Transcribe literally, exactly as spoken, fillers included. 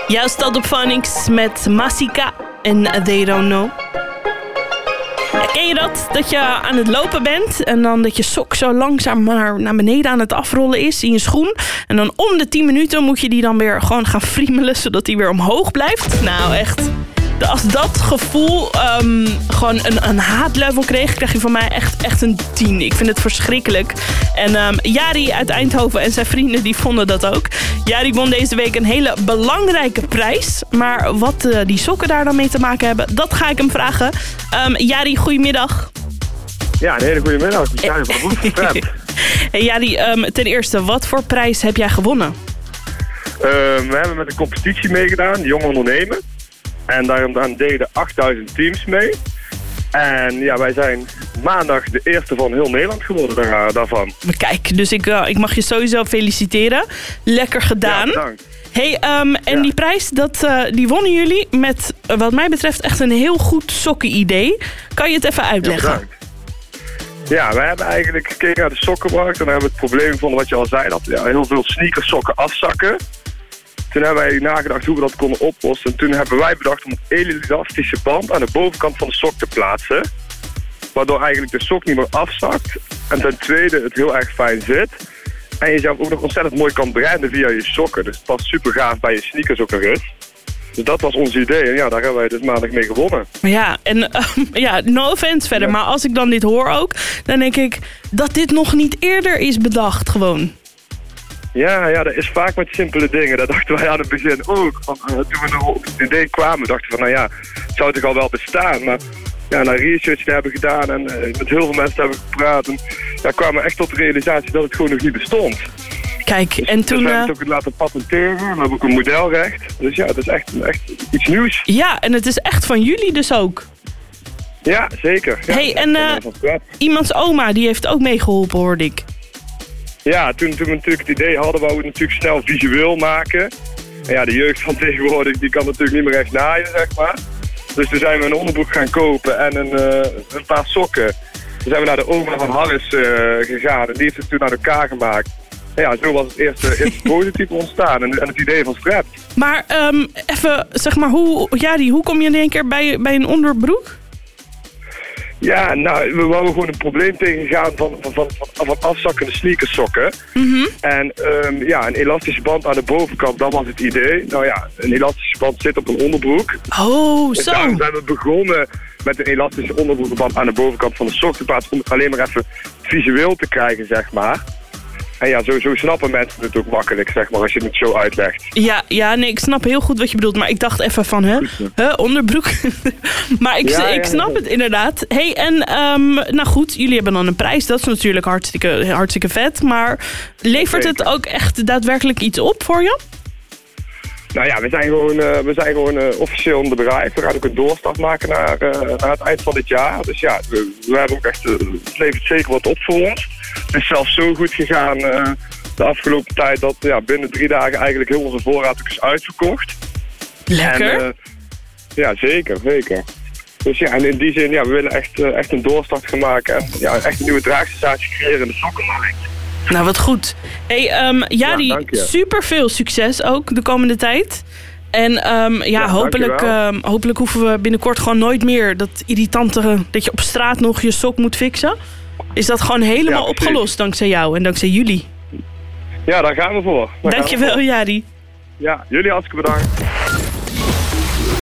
Jouw stad op Phoenix met Masika en They Don't Know. Ken je dat? Dat je aan het lopen bent en dan dat je sok zo langzaam maar naar beneden aan het afrollen is in je schoen. En dan om de tien minuten moet je die dan weer gewoon gaan friemelen zodat die weer omhoog blijft. Nou echt, als dat gevoel um, gewoon een, een haatlevel kreeg, krijg je van mij echt, echt een tien. Ik vind het verschrikkelijk. En um, Jari uit Eindhoven en zijn vrienden die vonden dat ook. Jari won deze week een hele belangrijke prijs. Maar wat uh, die sokken daar dan mee te maken hebben, dat ga ik hem vragen. Um, Jari, goedemiddag. Ja, een hele goede middag. Ik ben van goed gesprek. Hey Jari, um, ten eerste, wat voor prijs heb jij gewonnen? Uh, we hebben met een competitie meegedaan, Jong Ondernemen. En daarom deden achtduizend teams mee. En ja, wij zijn maandag de eerste van heel Nederland geworden daar, daarvan. Kijk, dus ik, uh, ik mag je sowieso feliciteren. Lekker gedaan. Ja, bedankt. Hey, um, en ja. die prijs, dat, uh, die wonnen jullie met, uh, wat mij betreft, echt een heel goed sokken-idee. Kan je het even uitleggen? Ja, ja, wij hebben eigenlijk gekeken naar de sokkenmarkt. En daar hebben we het probleem gevonden wat je al zei. Dat ja, heel veel sneakersokken afzakken. Toen hebben wij nagedacht hoe we dat konden oplossen. En toen hebben wij bedacht om een elastische band aan de bovenkant van de sok te plaatsen. Waardoor eigenlijk de sok niet meer afzakt. En ten tweede het heel erg fijn zit. En je zelf ook nog ontzettend mooi kan branden via je sokken. Dus het past super gaaf bij je sneakers ook erin. Dus dat was ons idee. En ja, daar hebben wij dus maandag mee gewonnen. Ja, en uh, ja, no offense verder. Ja. Maar als ik dan dit hoor ook, dan denk ik dat dit nog niet eerder is bedacht gewoon. Ja, ja, dat is vaak met simpele dingen. Dat dachten wij aan het begin ook. Van, uh, toen we nog op het idee kwamen, dachten we van, nou ja, het zou toch al wel bestaan. Maar ja, na research te hebben gedaan en uh, met heel veel mensen hebben gepraat. En ja, kwamen we echt tot de realisatie dat het gewoon nog niet bestond. Kijk, dus, en toen... Dus we uh... hebben het ook laten patenteren. We hebben ook een modelrecht. Dus ja, het is echt, echt iets nieuws. Ja, en het is echt van jullie dus ook. Ja, zeker. Ja, hey, en uh, iemands oma, die heeft ook meegeholpen, hoorde ik. Ja, toen, toen we natuurlijk het idee hadden, wouden we het natuurlijk snel visueel maken. En ja, de jeugd van tegenwoordig, die kan natuurlijk niet meer echt naaien, zeg maar. Dus toen zijn we een onderbroek gaan kopen en een, uh, een paar sokken. Toen zijn we naar de oma van Harris uh, gegaan en die heeft het toen naar elkaar gemaakt. En ja, zo was het eerste, eerste prototype ontstaan en, en het idee van Strap. Maar um, even, zeg maar, hoe, Jari, hoe kom je in één keer bij, bij een onderbroek? Ja, nou, we wouden gewoon een probleem tegengaan van, van, van, van, van afzakkende sneakersokken. Mm-hmm. En um, ja, een elastische band aan de bovenkant, dat was het idee. Nou ja, een elastische band zit op een onderbroek. Oh, dus zo. daarom zijn we begonnen met een elastische onderbroekband aan de bovenkant van de sok te plaatsen. Om het alleen maar even visueel te krijgen, zeg maar. En ja, zo, zo snappen mensen het ook makkelijk, zeg maar, als je het zo uitlegt. Ja, ja, nee, ik snap heel goed wat je bedoelt. Maar ik dacht even van, hè, huh, onderbroek. maar ik, ja, ik ja, snap ja. het inderdaad. Hey, en um, nou goed, jullie hebben dan een prijs. Dat is natuurlijk hartstikke, hartstikke vet. Maar levert het ook echt daadwerkelijk iets op voor je? Nou ja, we zijn gewoon, uh, we zijn gewoon uh, officieel een bedrijf. We gaan ook een doorstart maken naar, uh, naar het eind van dit jaar. Dus ja, we, we hebben ook echt, uh, het levert zeker wat op voor ons. Het is zelfs zo goed gegaan uh, de afgelopen tijd dat ja, binnen drie dagen eigenlijk heel onze voorraad ook is uitverkocht. Lekker. En, uh, ja, zeker, zeker. Dus ja, en in die zin, ja, we willen echt, uh, echt een doorstart gaan maken en ja, echt een nieuwe draagsensatie creëren in de sokkenmarkt. Nou, wat goed. Hey, um, Jari, ja, super veel succes ook de komende tijd. En um, ja, ja, hopelijk, um, hopelijk hoeven we binnenkort gewoon nooit meer dat irritante dat je op straat nog je sok moet fixen. Is dat gewoon helemaal ja, opgelost dankzij jou en dankzij jullie? Ja, daar gaan we voor. Daar Dankjewel, Jari. Ja, jullie hartstikke bedankt.